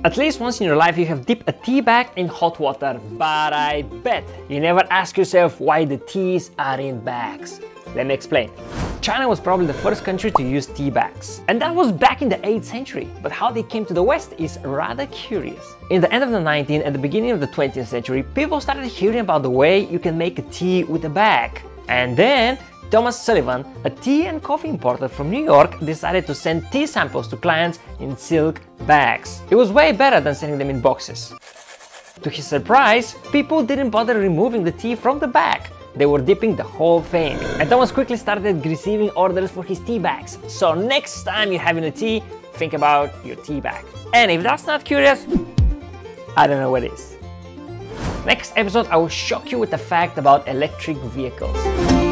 At least once in your life you have dipped a tea bag in hot water, but I bet you never ask yourself why the teas are in bags. Let me explain. China was probably the first country to use tea bags, and that was back in the 8th century, but how they came to the West is rather curious. In the end of the 19th and the beginning of the 20th century, people started hearing about the way you can make a tea with a bag. And then Thomas Sullivan, a tea and coffee importer from New York, decided to send tea samples to clients in silk bags. It was way better than sending them in boxes. To his surprise, people didn't bother removing the tea from the bag. They were dipping the whole thing. And Thomas quickly started receiving orders for his tea bags. So next time you're having a tea, think about your tea bag. And if that's not curious, I don't know what is. Next episode, I will shock you with the fact about electric vehicles.